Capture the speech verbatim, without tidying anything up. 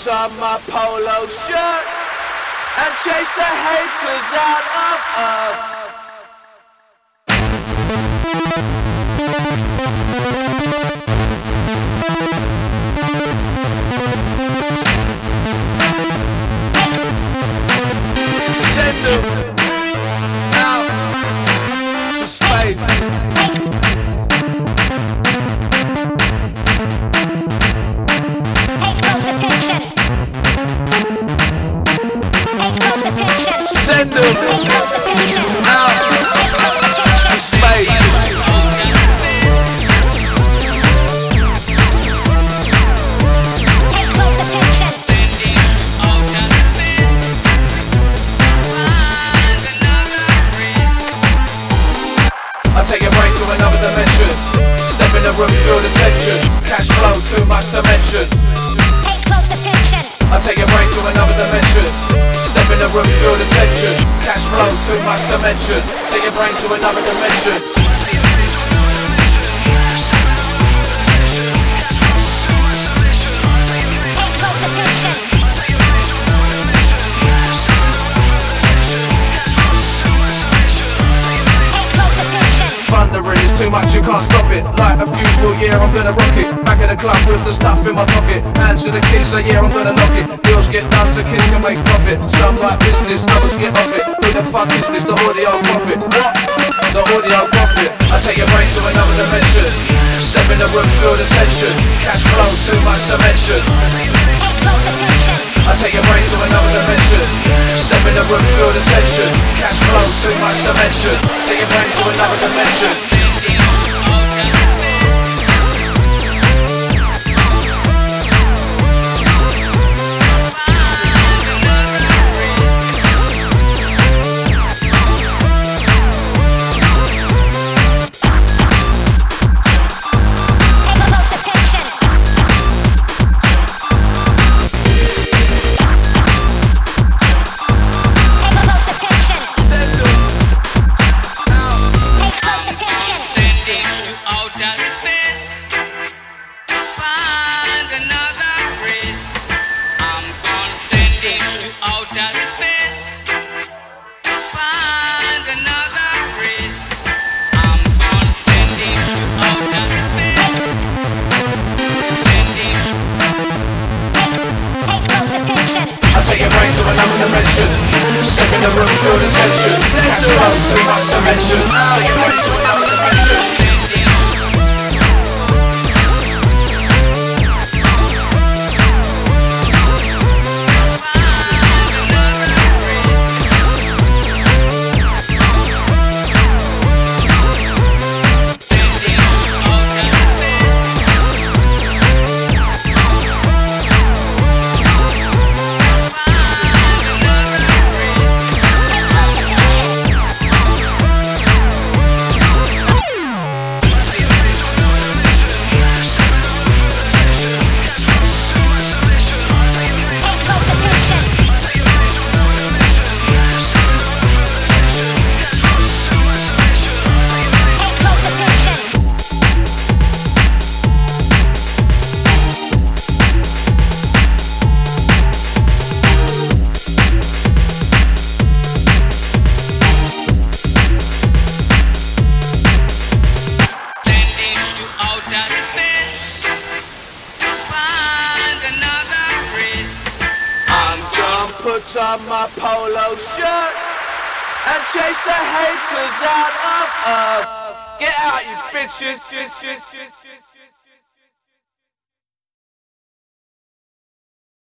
put on my polo shirt and chase the haters out of earth. Send them out to space. Send them out to space. I take your brain to another dimension. Step in the room, feel the tension. Cash flow, too much to mention. I take your brain to another dimension. Step in the room, feel the tension. Cash flow, too much to mention. Take your brain to another dimension. Thundering is too much, you can't stop it. Like a fuse, well yeah, I'm gonna rock it. Back at the club with the stuff in my pocket. Hands to the keys, so yeah, I'm gonna lock it. Deals get done so kids can make profit. Some like business, others get off it. Who the fuck is this? The audio profit. What? The audio profit. I take your brain to another dimension. Step in the room, feel the tension. Cash flow, too much to mention. I take your brain to another dimension. Step in the room, feel the tension. Cash flow, too much to mention. Take your brain to another dimension. Take your brain to another dimension. Step in the room, feel the tension. Cash flow, too much to mention. Take your brain to another dimension. Put on my polo shirt and chase the haters out of earth. Get out, you bitches.